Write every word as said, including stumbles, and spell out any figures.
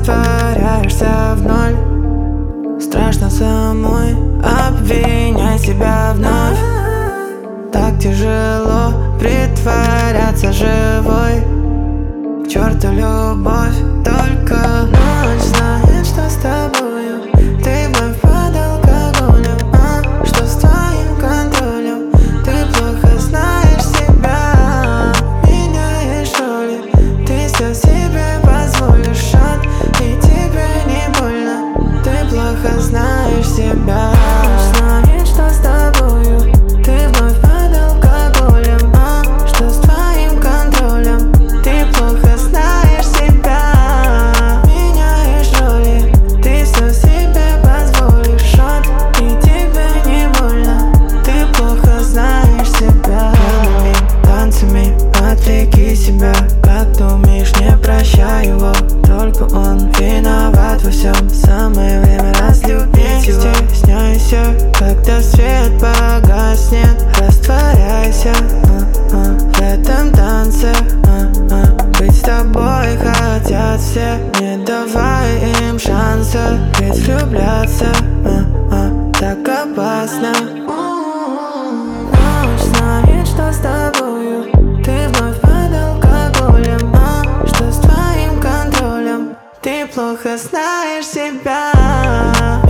растворяешься в ноль. Страшно самой обвинять себя вновь. Так тяжело притворяться живой. К черту любовь, только ночь знает, что с тобою. Ты вновь под алкоголем, а что с твоим контролем? Ты плохо знаешь себя, меняешь роли. Ты все себе позволишь, шаг, и тебе не больно. Ты плохо знаешь себя. Ночь знает, что с тобою. Ты вновь под алкоголем, а что с твоим контролем? Ты плохо знаешь себя, меняешь роли. Ты все себе позволишь, шаг, и тебе не больно. Ты плохо знаешь себя. Пьяными танцами отвлеки себя. Как ты умеешь, не прощай его. Только он виноват во всем. Самое время разлюбить его. Не стесняйся, когда свет погаснет. Растворяйся а -а, в этом танце а -а. Быть с тобой хотят все. Не давай им шанса, ведь влюбляться а -а, так опасно. Ночь знает, что с тобою. Ты вновь под алкоголем, а что с твоим контролем? Ты плохо знаешь себя.